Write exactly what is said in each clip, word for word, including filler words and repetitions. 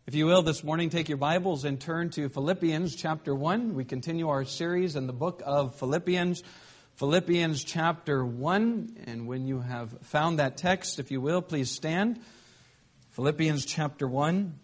If you will, this morning, take your Bibles and turn to Philippians chapter one. We continue our series in the book of Philippians, Philippians chapter one. And when you have found that text, if you will, please stand. Philippians chapter one.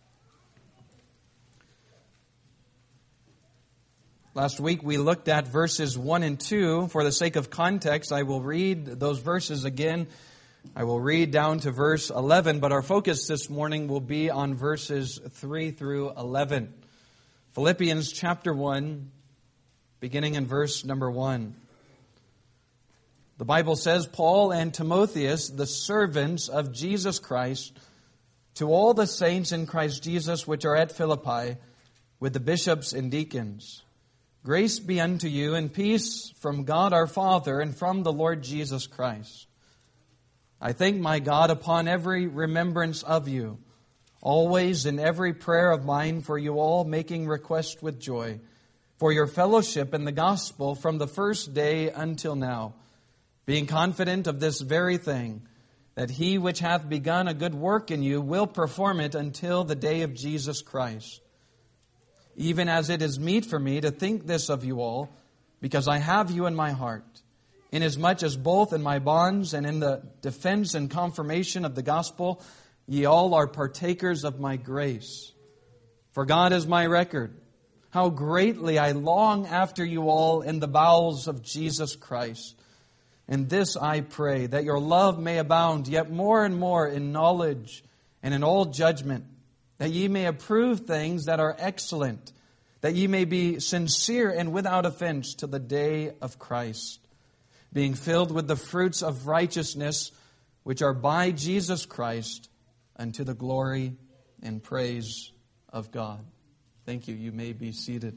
Last week we looked at verses one and two. For the sake of context, I will read those verses again. I will read down to verse eleven, but our focus this morning will be on verses three through eleven. Philippians chapter one, beginning in verse number one. The Bible says, Paul and Timotheus, the servants of Jesus Christ, to all the saints in Christ Jesus which are at Philippi, with the bishops and deacons. Grace be unto you, and peace from God our Father and from the Lord Jesus Christ. I thank my God upon every remembrance of you, always in every prayer of mine for you all, making request with joy, for your fellowship in the gospel from the first day until now, being confident of this very thing, that he which hath begun a good work in you will perform it until the day of Jesus Christ. Even as it is meet for me to think this of you all, because I have you in my heart, inasmuch as both in my bonds and in the defense and confirmation of the gospel, ye all are partakers of my grace. For God is my record, how greatly I long after you all in the bowels of Jesus Christ. And this I pray, that your love may abound yet more and more in knowledge and in all judgment, that ye may approve things that are excellent, that ye may be sincere and without offense to the day of Christ, being filled with the fruits of righteousness, which are by Jesus Christ, unto the glory and praise of God. Thank you. You may be seated.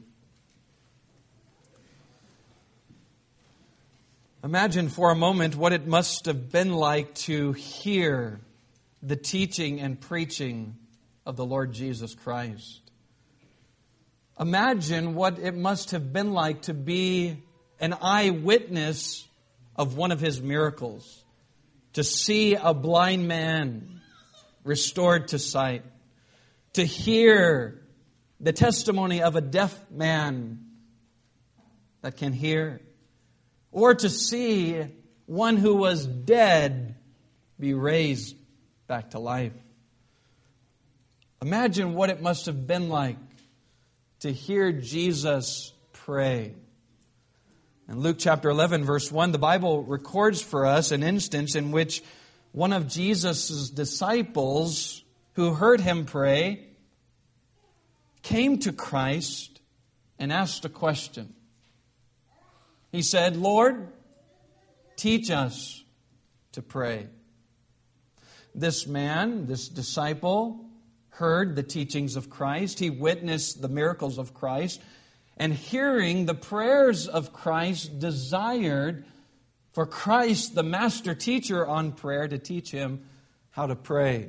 Imagine for a moment what it must have been like to hear the teaching and preaching of the Lord Jesus Christ. Imagine what it must have been like to be an eyewitness of one of His miracles, to see a blind man restored to sight, to hear the testimony of a deaf man that can hear, or to see one who was dead be raised back to life. Imagine what it must have been like to hear Jesus pray. In Luke chapter eleven, verse one, the Bible records for us an instance in which one of Jesus' disciples who heard Him pray came to Christ and asked a question. He said, Lord, teach us to pray. This man, this disciple, heard the teachings of Christ. He witnessed the miracles of Christ. And hearing the prayers of Christ, desired for Christ, the master teacher on prayer, to teach him how to pray.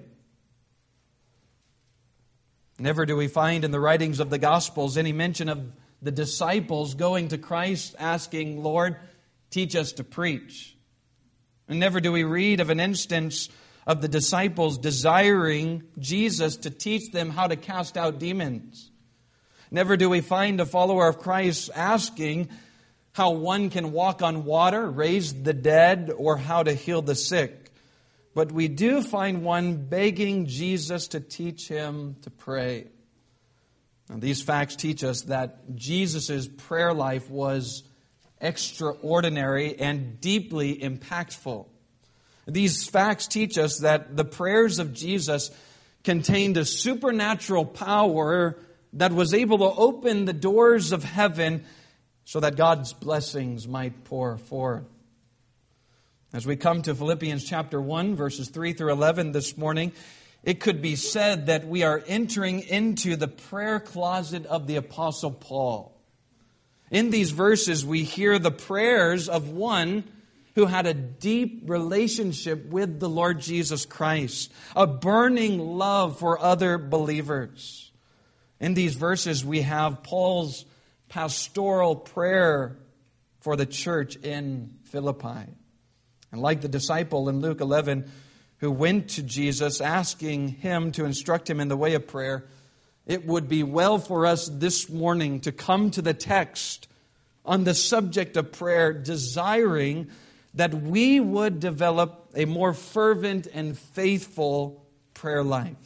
Never do we find in the writings of the Gospels any mention of the disciples going to Christ asking, Lord, teach us to preach. And never do we read of an instance of the disciples desiring Jesus to teach them how to cast out demons. Never do we find a follower of Christ asking how one can walk on water, raise the dead, or how to heal the sick. But we do find one begging Jesus to teach him to pray. And these facts teach us that Jesus' prayer life was extraordinary and deeply impactful. These facts teach us that the prayers of Jesus contained a supernatural power that was able to open the doors of heaven so that God's blessings might pour forth. As we come to Philippians chapter one, verses three through eleven this morning, it could be said that we are entering into the prayer closet of the Apostle Paul. In these verses, we hear the prayers of one who had a deep relationship with the Lord Jesus Christ, a burning love for other believers. In these verses, we have Paul's pastoral prayer for the church in Philippi. And like the disciple in Luke eleven, who went to Jesus asking him to instruct him in the way of prayer, it would be well for us this morning to come to the text on the subject of prayer, desiring that we would develop a more fervent and faithful prayer life.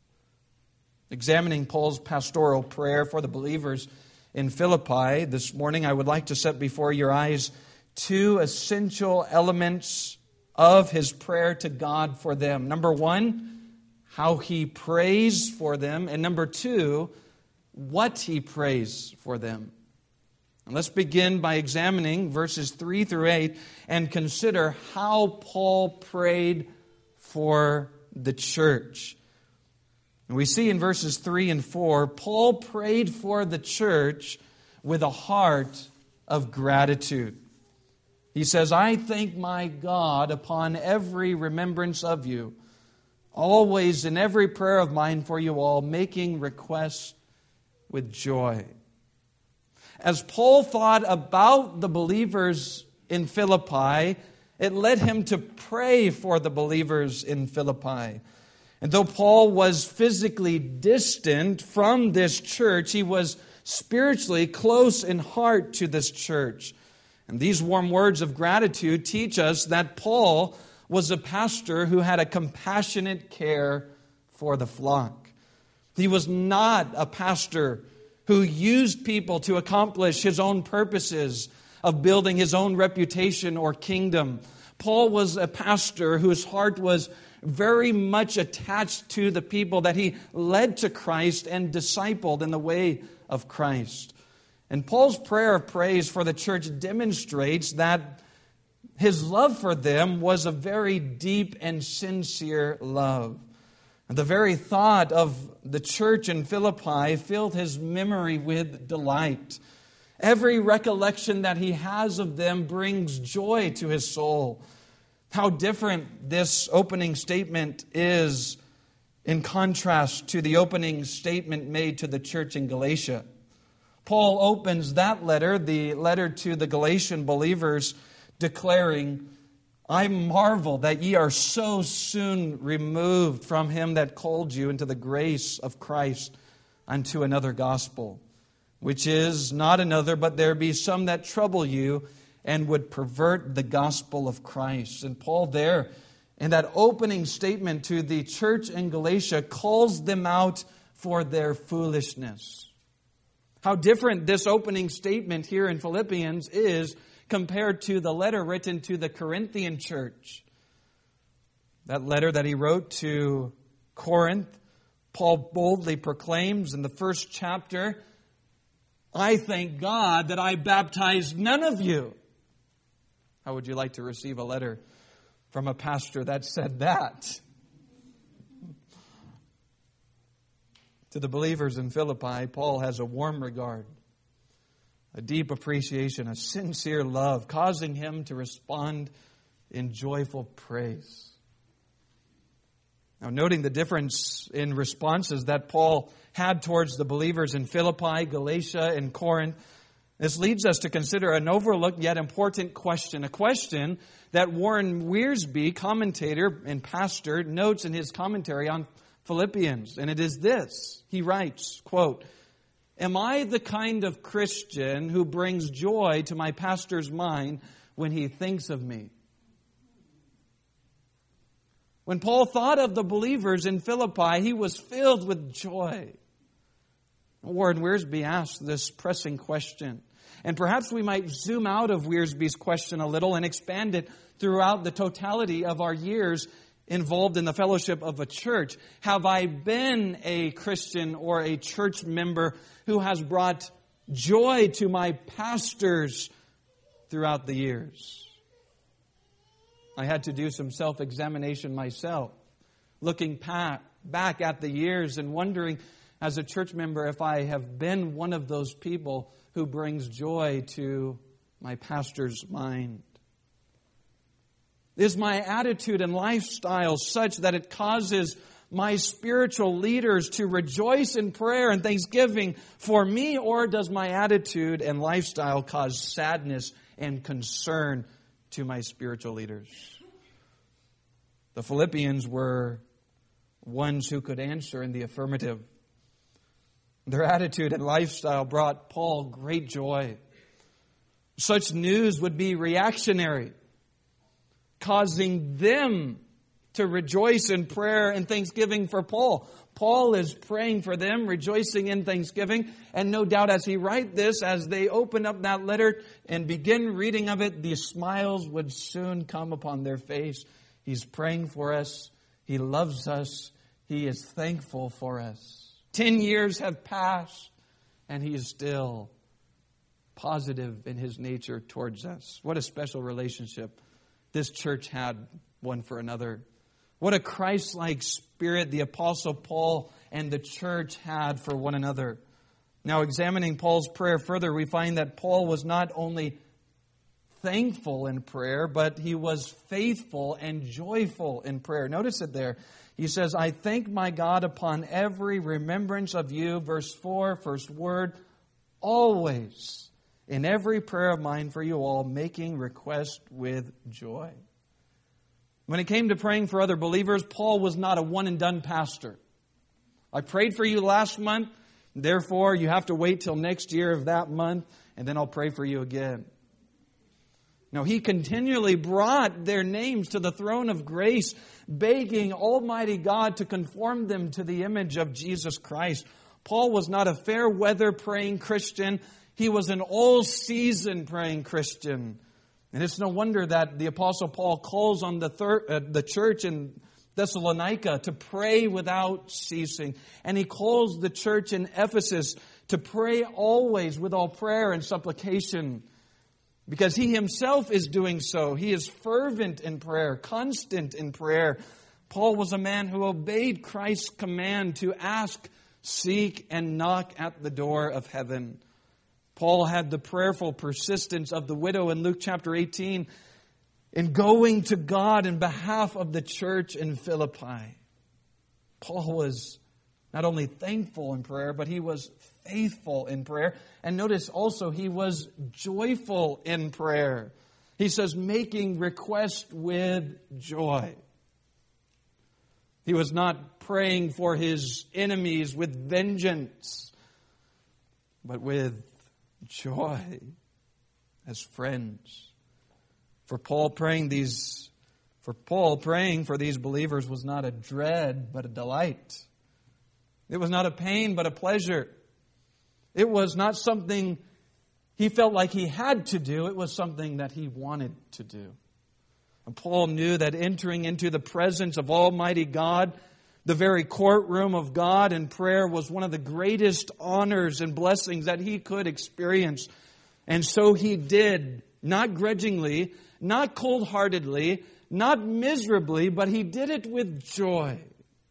Examining Paul's pastoral prayer for the believers in Philippi this morning, I would like to set before your eyes two essential elements of his prayer to God for them. Number one, how he prays for them. And number two, what he prays for them. And let's begin by examining verses three through eight and consider how Paul prayed for the church. And we see in verses three and four, Paul prayed for the church with a heart of gratitude. He says, I thank my God upon every remembrance of you, always in every prayer of mine for you all, making requests with joy. As Paul thought about the believers in Philippi, it led him to pray for the believers in Philippi. And though Paul was physically distant from this church, he was spiritually close in heart to this church. And these warm words of gratitude teach us that Paul was a pastor who had a compassionate care for the flock. He was not a pastor who used people to accomplish his own purposes of building his own reputation or kingdom. Paul was a pastor whose heart was very much attached to the people that he led to Christ and discipled in the way of Christ. And Paul's prayer of praise for the church demonstrates that his love for them was a very deep and sincere love. And the very thought of the church in Philippi filled his memory with delight. Every recollection that he has of them brings joy to his soul. How different this opening statement is in contrast to the opening statement made to the church in Galatia. Paul opens that letter, the letter to the Galatian believers, declaring, I marvel that ye are so soon removed from him that called you into the grace of Christ unto another gospel, which is not another, but there be some that trouble you and would pervert the gospel of Christ. And Paul there, in that opening statement to the church in Galatia, calls them out for their foolishness. How different this opening statement here in Philippians is compared to the letter written to the Corinthian church. That letter that he wrote to Corinth, Paul boldly proclaims in the first chapter, I thank God that I baptized none of you. How would you like to receive a letter from a pastor that said that? To the believers in Philippi, Paul has a warm regard, a deep appreciation, a sincere love, causing him to respond in joyful praise. Now, noting the difference in responses that Paul had towards the believers in Philippi, Galatia, and Corinth, this leads us to consider an overlooked yet important question, a question that Warren Wiersbe, commentator and pastor, notes in his commentary on Philippians. And it is this. He writes, quote, am I the kind of Christian who brings joy to my pastor's mind when he thinks of me? When Paul thought of the believers in Philippi, he was filled with joy. Warren Wiersbe asked this pressing question. And perhaps we might zoom out of Wiersbe's question a little and expand it throughout the totality of our years involved in the fellowship of a church. Have I been a Christian or a church member who has brought joy to my pastors throughout the years? I had to do some self-examination myself, looking back at the years and wondering as a church member if I have been one of those people who brings joy to my pastor's mind. Is my attitude and lifestyle such that it causes my spiritual leaders to rejoice in prayer and thanksgiving for me, or does my attitude and lifestyle cause sadness and concern to my spiritual leaders? The Philippians were ones who could answer in the affirmative. Their attitude and lifestyle brought Paul great joy. Such news would be reactionary, causing them to rejoice in prayer and thanksgiving for Paul. Paul is praying for them, rejoicing in thanksgiving. And no doubt as he writes this, as they open up that letter and begin reading of it, these smiles would soon come upon their face. He's praying for us. He loves us. He is thankful for us. Ten years have passed, and he is still positive in his nature towards us. What a special relationship this church had one for another. What a Christ-like spirit the Apostle Paul and the church had for one another. Now, examining Paul's prayer further, we find that Paul was not only thankful in prayer, but he was faithful and joyful in prayer. Notice it there. He says, I thank my God upon every remembrance of you, verse four, first word, always, in every prayer of mine for you all, making request with joy. When it came to praying for other believers, Paul was not a one-and-done pastor. I prayed for you last month, therefore you have to wait till next year of that month, and then I'll pray for you again. No, he continually brought their names to the throne of grace, begging Almighty God to conform them to the image of Jesus Christ. Paul was not a fair-weather praying Christian. He was an all-season praying Christian. And it's no wonder that the Apostle Paul calls on the, third, uh, the church in Thessalonica to pray without ceasing. And he calls the church in Ephesus to pray always with all prayer and supplication. Because he himself is doing so. He is fervent in prayer, constant in prayer. Paul was a man who obeyed Christ's command to ask, seek, and knock at the door of heaven. Paul had the prayerful persistence of the widow in Luke chapter eighteen in going to God in behalf of the church in Philippi. Paul was not only thankful in prayer, but he was faithful in prayer. And notice also he was joyful in prayer. He says, making request with joy. He was not praying for his enemies with vengeance, but with joy as friends. For Paul praying these, for Paul praying for these believers was not a dread, but a delight. It was not a pain, but a pleasure. It was not something he felt like he had to do. It was something that he wanted to do. And Paul knew that entering into the presence of Almighty God, the very courtroom of God in prayer, was one of the greatest honors and blessings that he could experience. And so he did, not grudgingly, not cold-heartedly, not miserably, but he did it with joy.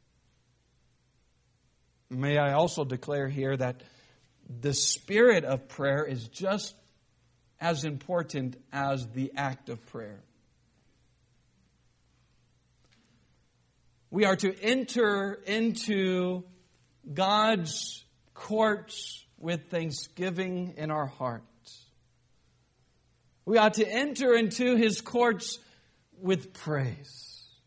May I also declare here that the spirit of prayer is just as important as the act of prayer. We are to enter into God's courts with thanksgiving in our hearts. We ought to enter into His courts with praise.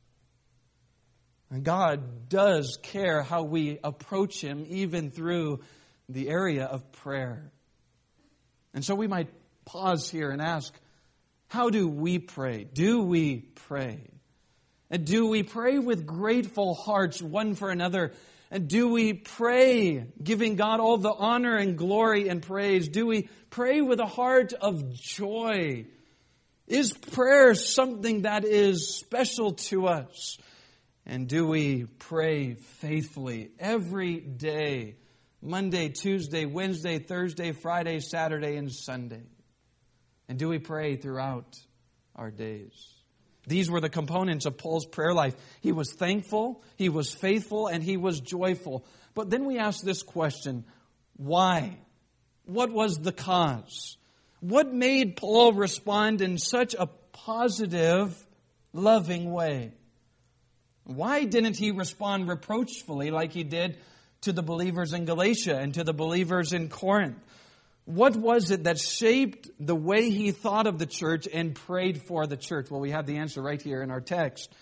And God does care how we approach Him, even through the area of prayer. And so we might pause here and ask, how do we pray? Do we pray? And do we pray with grateful hearts one for another? And do we pray giving God all the honor and glory and praise? Do we pray with a heart of joy? Is prayer something that is special to us? And do we pray faithfully every day? Monday, Tuesday, Wednesday, Thursday, Friday, Saturday, and Sunday. And do we pray throughout our days? These were the components of Paul's prayer life. He was thankful, he was faithful, and he was joyful. But then we ask this question, why? What was the cause? What made Paul respond in such a positive, loving way? Why didn't he respond reproachfully like he did to the believers in Galatia and to the believers in Corinth? What was it that shaped the way he thought of the church and prayed for the church? Well, we have the answer right here in our text.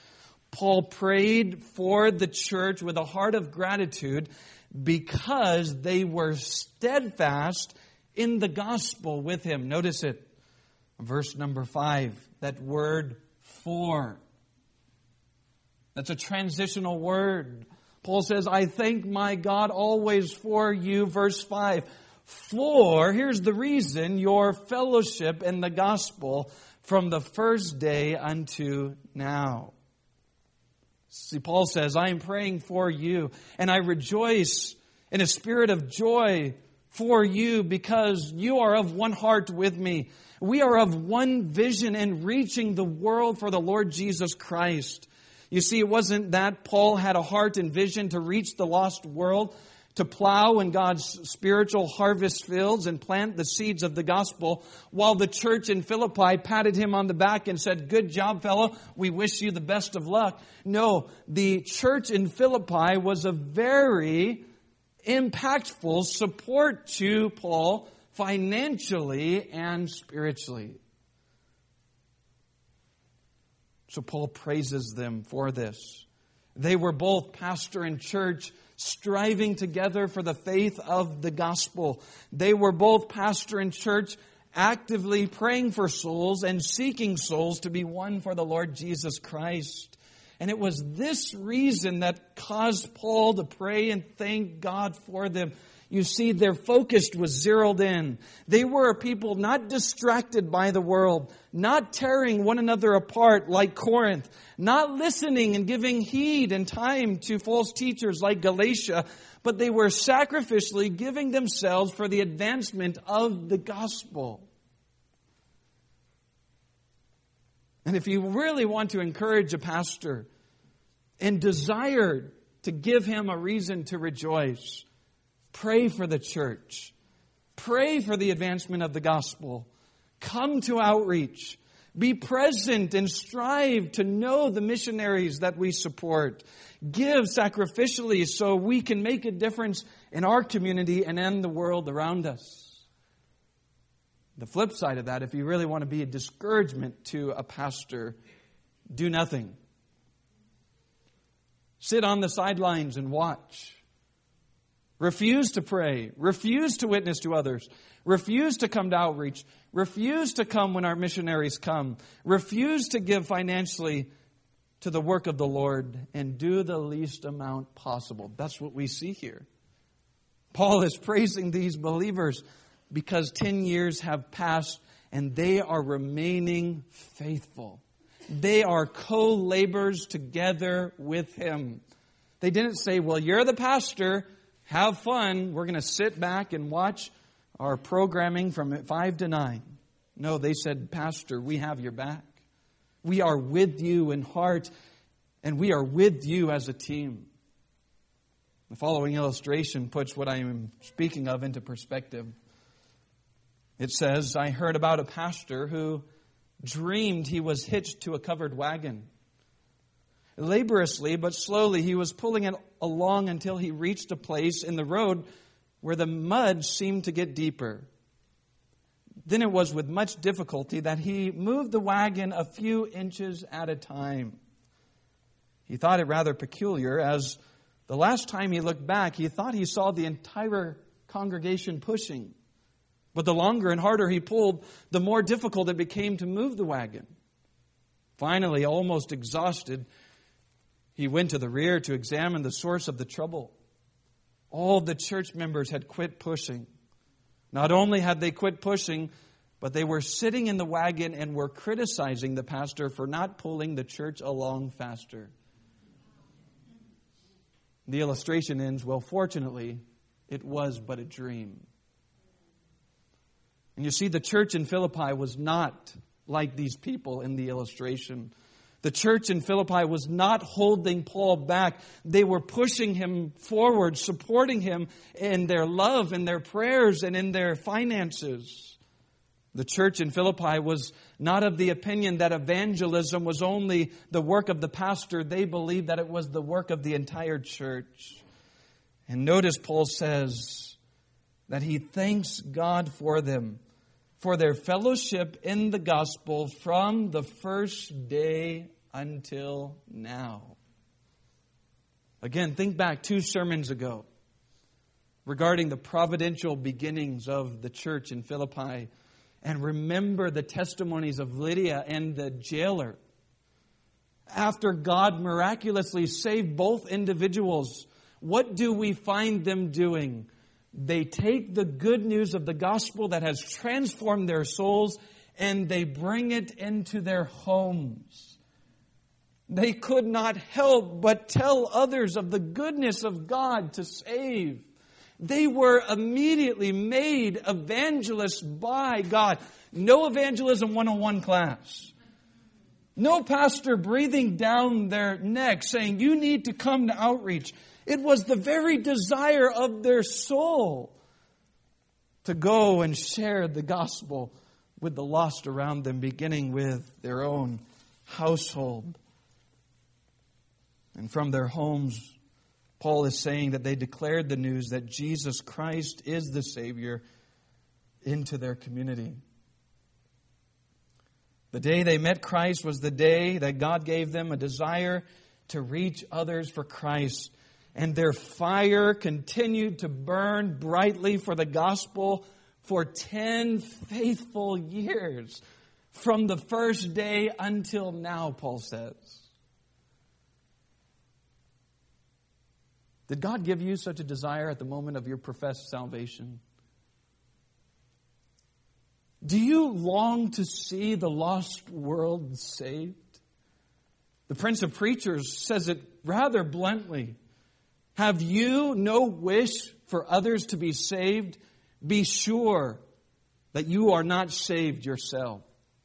Paul prayed for the church with a heart of gratitude because they were steadfast in the gospel with him. Notice it. Verse number five, that word for. That's a transitional word. Paul says, I thank my God always for you. Verse five, for, here's the reason, your fellowship in the gospel from the first day unto now. See, Paul says, I am praying for you, and I rejoice in a spirit of joy for you because you are of one heart with me. We are of one vision in reaching the world for the Lord Jesus Christ. You see, it wasn't that Paul had a heart and vision to reach the lost world, to plow in God's spiritual harvest fields and plant the seeds of the gospel, while the church in Philippi patted him on the back and said, good job, fellow, we wish you the best of luck. No, the church in Philippi was a very impactful support to Paul financially and spiritually. So Paul praises them for this. They were both pastor and church striving together for the faith of the gospel. They were both pastor and church actively praying for souls and seeking souls to be won for the Lord Jesus Christ. And it was this reason that caused Paul to pray and thank God for them. You see, their focus was zeroed in. They were a people not distracted by the world, not tearing one another apart like Corinth, not listening and giving heed and time to false teachers like Galatia, but they were sacrificially giving themselves for the advancement of the gospel. And if you really want to encourage a pastor and desire to give him a reason to rejoice, pray for the church. Pray for the advancement of the gospel. Come to outreach. Be present and strive to know the missionaries that we support. Give sacrificially so we can make a difference in our community and in the world around us. The flip side of that, if you really want to be a discouragement to a pastor, do nothing. Sit on the sidelines and watch. Refuse to pray. Refuse to witness to others. Refuse to come to outreach. Refuse to come when our missionaries come. Refuse to give financially to the work of the Lord and do the least amount possible. That's what we see here. Paul is praising these believers because ten years have passed and they are remaining faithful. They are co-laborers together with him. They didn't say, well, you're the pastor. Have fun. We're going to sit back and watch our programming from five to nine. No, they said, Pastor, we have your back. We are with you in heart, and we are with you as a team. The following illustration puts what I am speaking of into perspective. It says, I heard about a pastor who dreamed he was hitched to a covered wagon. Laboriously, but slowly, he was pulling it along until he reached a place in the road where the mud seemed to get deeper. Then it was with much difficulty that he moved the wagon a few inches at a time. He thought it rather peculiar, as the last time he looked back, he thought he saw the entire congregation pushing. But the longer and harder he pulled, the more difficult it became to move the wagon. Finally, almost exhausted, he went to the rear to examine the source of the trouble. All the church members had quit pushing. Not only had they quit pushing, but they were sitting in the wagon and were criticizing the pastor for not pulling the church along faster. The illustration ends, well, fortunately, it was but a dream. And you see, the church in Philippi was not like these people in the illustration. The church in Philippi was not holding Paul back. They were pushing him forward, supporting him in their love, in their prayers, and in their finances. The church in Philippi was not of the opinion that evangelism was only the work of the pastor. They believed that it was the work of the entire church. And notice Paul says that he thanks God for them, for their fellowship in the gospel from the first day until now. Again, think back two sermons ago regarding the providential beginnings of the church in Philippi. And remember the testimonies of Lydia and the jailer. After God miraculously saved both individuals, what do we find them doing? They take the good news of the gospel that has transformed their souls and they bring it into their homes. They could not help but tell others of the goodness of God to save. They were immediately made evangelists by God. No Evangelism one oh one class. No pastor breathing down their neck saying, you need to come to outreach. It was the very desire of their soul to go and share the gospel with the lost around them, beginning with their own household. And from their homes, Paul is saying that they declared the news that Jesus Christ is the Savior into their community. The day they met Christ was the day that God gave them a desire to reach others for Christ. And their fire continued to burn brightly for the gospel for ten faithful years. From the first day until now, Paul says. Did God give you such a desire at the moment of your professed salvation? Do you long to see the lost world saved? The Prince of Preachers says it rather bluntly. Have you no wish for others to be saved? Be sure that you are not saved yourself.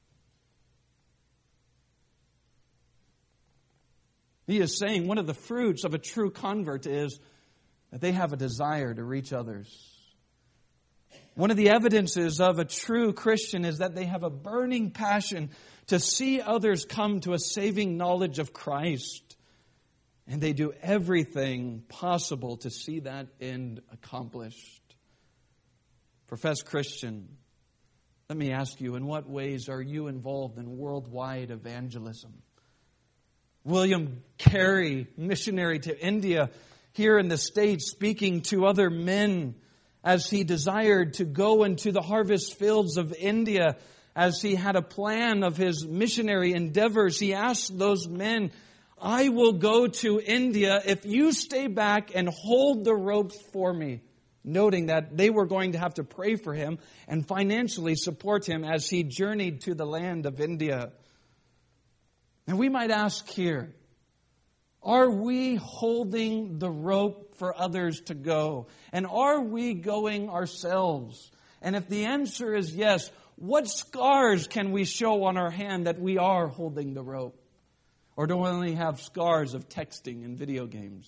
He is saying one of the fruits of a true convert is that they have a desire to reach others. One of the evidences of a true Christian is that they have a burning passion to see others come to a saving knowledge of Christ. And they do everything possible to see that end accomplished. Professed Christian, let me ask you, in what ways are you involved in worldwide evangelism? William Carey, missionary to India, here in the States, speaking to other men as he desired to go into the harvest fields of India, as he had a plan of his missionary endeavors, he asked those men, I will go to India if you stay back and hold the ropes for me. Noting that they were going to have to pray for him and financially support him as he journeyed to the land of India. And we might ask here, are we holding the rope for others to go? And are we going ourselves? And if the answer is yes, what scars can we show on our hand that we are holding the rope? Or do we only have scars of texting and video games?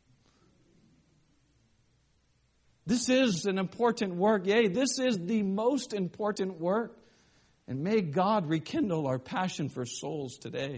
This is an important work. Yea, this is the most important work. And may God rekindle our passion for souls today.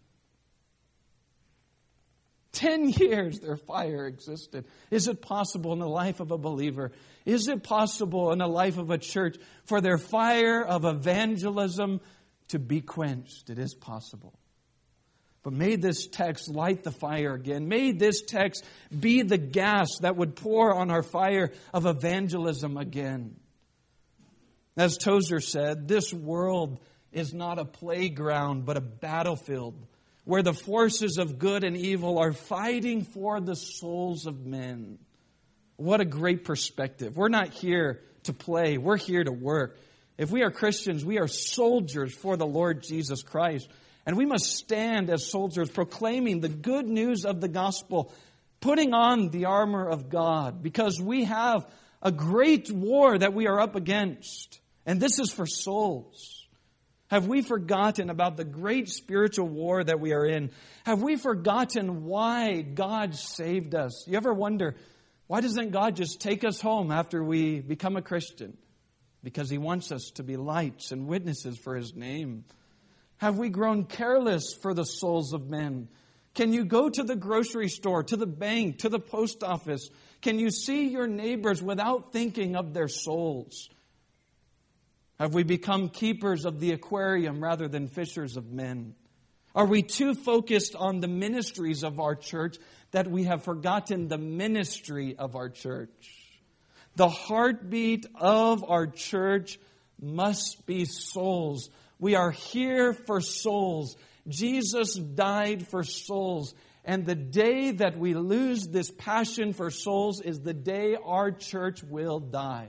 Ten years their fire existed. Is it possible in the life of a believer? Is it possible in the life of a church for their fire of evangelism to be quenched? It is possible. But may this text light the fire again. May this text be the gas that would pour on our fire of evangelism again. As Tozer said, this world is not a playground, but a battlefield where the forces of good and evil are fighting for the souls of men. What a great perspective. We're not here to play. We're here to work. If we are Christians, we are soldiers for the Lord Jesus Christ. And we must stand as soldiers proclaiming the good news of the gospel, putting on the armor of God, because we have a great war that we are up against. And this is for souls. Have we forgotten about the great spiritual war that we are in? Have we forgotten why God saved us? You ever wonder, why doesn't God just take us home after we become a Christian? Because He wants us to be lights and witnesses for His name. Have we grown careless for the souls of men? Can you go to the grocery store, to the bank, to the post office? Can you see your neighbors without thinking of their souls? Have we become keepers of the aquarium rather than fishers of men? Are we too focused on the ministries of our church that we have forgotten the ministry of our church? The heartbeat of our church must be souls. We are here for souls. Jesus died for souls. And the day that we lose this passion for souls is the day our church will die.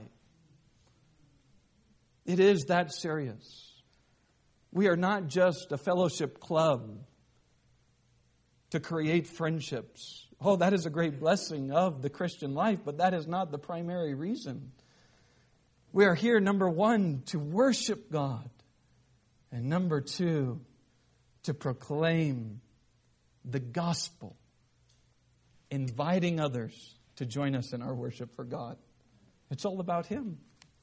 It is that serious. We are not just a fellowship club to create friendships. Oh, that is a great blessing of the Christian life, but that is not the primary reason. We are here, number one, to worship God. And number two, to proclaim the gospel, inviting others to join us in our worship for God. It's all about Him.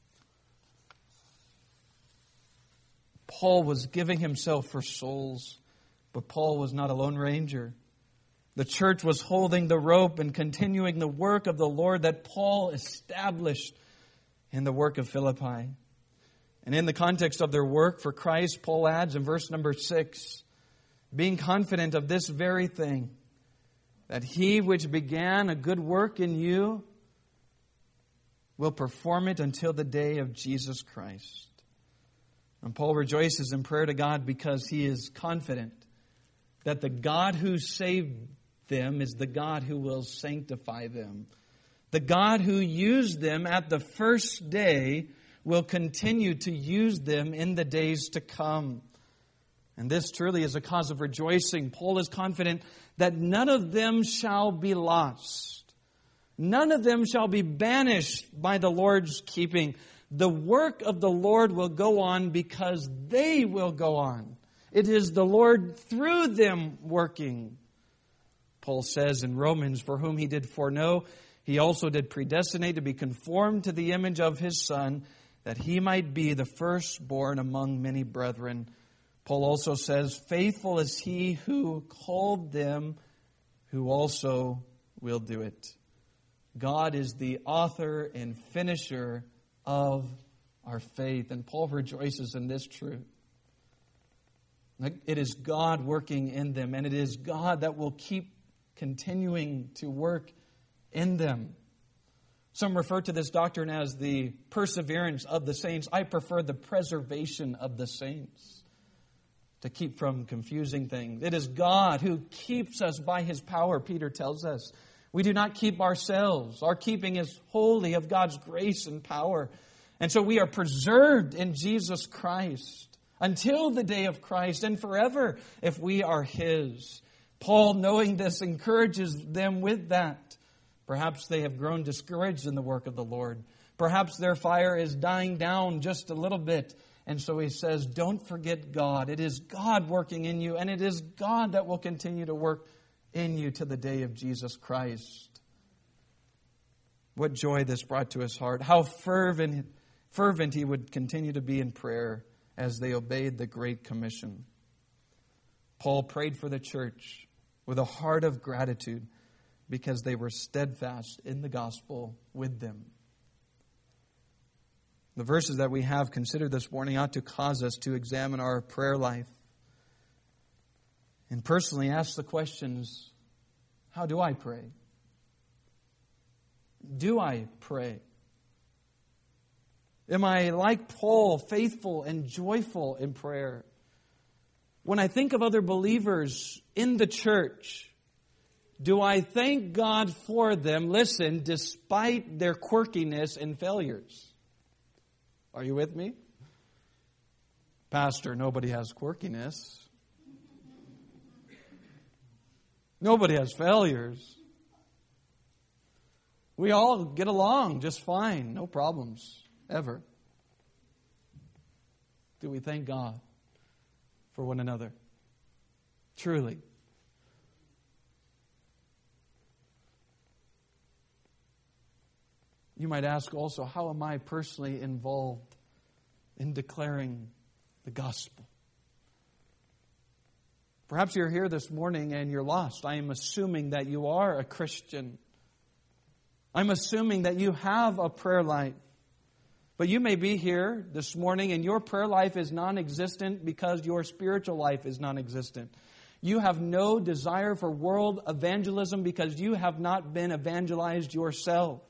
Paul was giving himself for souls, but Paul was not a lone ranger. The church was holding the rope and continuing the work of the Lord that Paul established in the work of Philippi. And in the context of their work for Christ, Paul adds in verse number six, being confident of this very thing, that He which began a good work in you will perform it until the day of Jesus Christ. And Paul rejoices in prayer to God because he is confident that the God who saved them is the God who will sanctify them. The God who used them at the first day will continue to use them in the days to come. And this truly is a cause of rejoicing. Paul is confident that none of them shall be lost. None of them shall be banished by the Lord's keeping. The work of the Lord will go on because they will go on. It is the Lord through them working. Paul says in Romans, for whom He did foreknow, He also did predestinate to be conformed to the image of His Son, that He might be the firstborn among many brethren. Paul also says, faithful is He who called them, who also will do it. God is the author and finisher of our faith. And Paul rejoices in this truth. It is God working in them, and it is God that will keep continuing to work in them. Some refer to this doctrine as the perseverance of the saints. I prefer the preservation of the saints, to keep from confusing things. It is God who keeps us by His power, Peter tells us. We do not keep ourselves. Our keeping is wholly of God's grace and power. And so we are preserved in Jesus Christ until the day of Christ and forever if we are His. Paul, knowing this, encourages them with that. Perhaps they have grown discouraged in the work of the Lord. Perhaps their fire is dying down just a little bit. And so he says, don't forget God. It is God working in you, and it is God that will continue to work in you to the day of Jesus Christ. What joy this brought to his heart. How fervent, fervent he would continue to be in prayer as they obeyed the Great Commission. Paul prayed for the church with a heart of gratitude because they were steadfast in the gospel with them. The verses that we have considered this morning ought to cause us to examine our prayer life and personally ask the questions, how do I pray? Do I pray? Am I, like Paul, faithful and joyful in prayer? When I think of other believers in the church, do I thank God for them, listen, despite their quirkiness and failures? Are you with me? Pastor, nobody has quirkiness. Nobody has failures. We all get along just fine, no problems, ever. Do we thank God for one another? Truly. You might ask also, how am I personally involved in declaring the gospel? Perhaps you're here this morning and you're lost. I am assuming that you are a Christian. I'm assuming that you have a prayer life. But you may be here this morning and your prayer life is non-existent because your spiritual life is non-existent. You have no desire for world evangelism because you have not been evangelized yourself.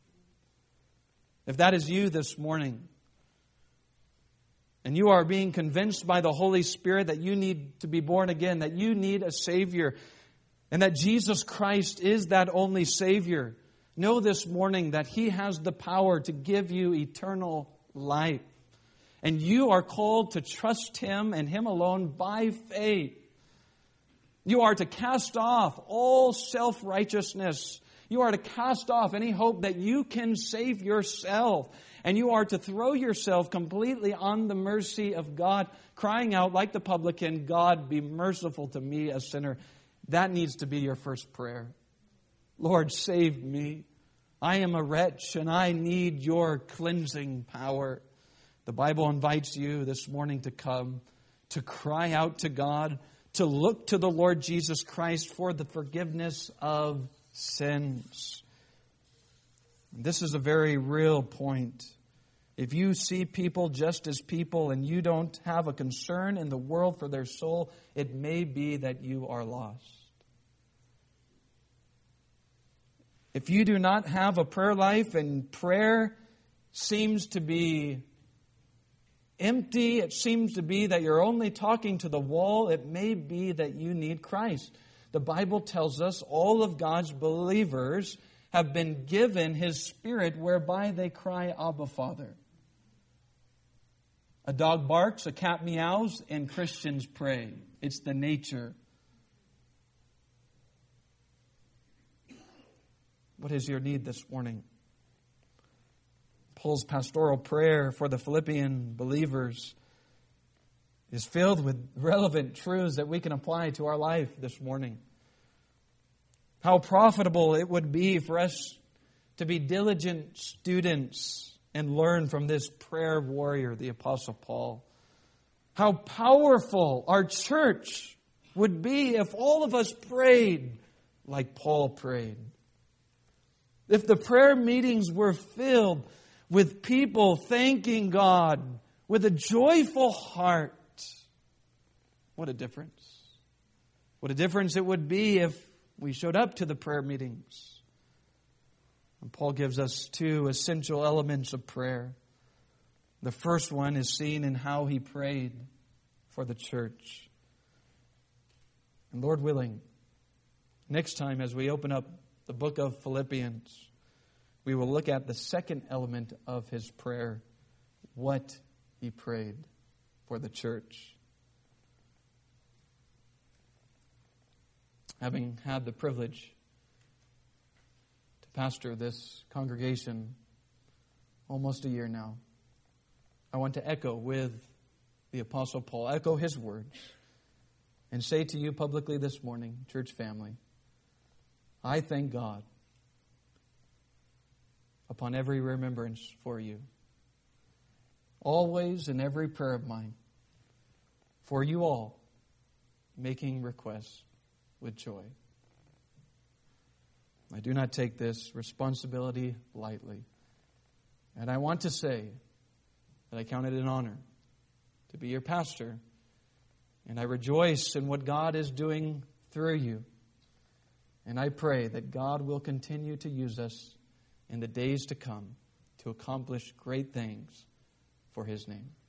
If that is you this morning, and you are being convinced by the Holy Spirit that you need to be born again, that you need a Savior, and that Jesus Christ is that only Savior, know this morning that He has the power to give you eternal life. And you are called to trust Him and Him alone by faith. You are to cast off all self-righteousness. You are to cast off any hope that you can save yourself. And you are to throw yourself completely on the mercy of God, crying out like the publican, God, be merciful to me, a sinner. That needs to be your first prayer. Lord, save me. I am a wretch and I need your cleansing power. The Bible invites you this morning to come, to cry out to God, to look to the Lord Jesus Christ for the forgiveness of sins. This is a very real point. If you see people just as people and you don't have a concern in the world for their soul, it may be that you are lost. If you do not have a prayer life and prayer seems to be empty, it seems to be that you're only talking to the wall, it may be that you need Christ. The Bible tells us all of God's believers have been given His Spirit whereby they cry, Abba, Father. A dog barks, a cat meows, and Christians pray. It's the nature. What is your need this morning? Paul's pastoral prayer for the Philippian believers is filled with relevant truths that we can apply to our life this morning. How profitable it would be for us to be diligent students and learn from this prayer warrior, the Apostle Paul. How powerful our church would be if all of us prayed like Paul prayed. If the prayer meetings were filled with people thanking God with a joyful heart, what a difference. What a difference it would be if we showed up to the prayer meetings. And Paul gives us two essential elements of prayer. The first one is seen in how he prayed for the church. And Lord willing, next time as we open up the book of Philippians, we will look at the second element of his prayer, what he prayed for the church. Having had the privilege to pastor this congregation almost a year now, I want to echo with the Apostle Paul, echo his words, and say to you publicly this morning, church family, I thank God upon every remembrance for you, always in every prayer of mine, for you all, making requests with joy. I do not take this responsibility lightly. And I want to say that I count it an honor to be your pastor, and I rejoice in what God is doing through you. And I pray that God will continue to use us in the days to come to accomplish great things for His name.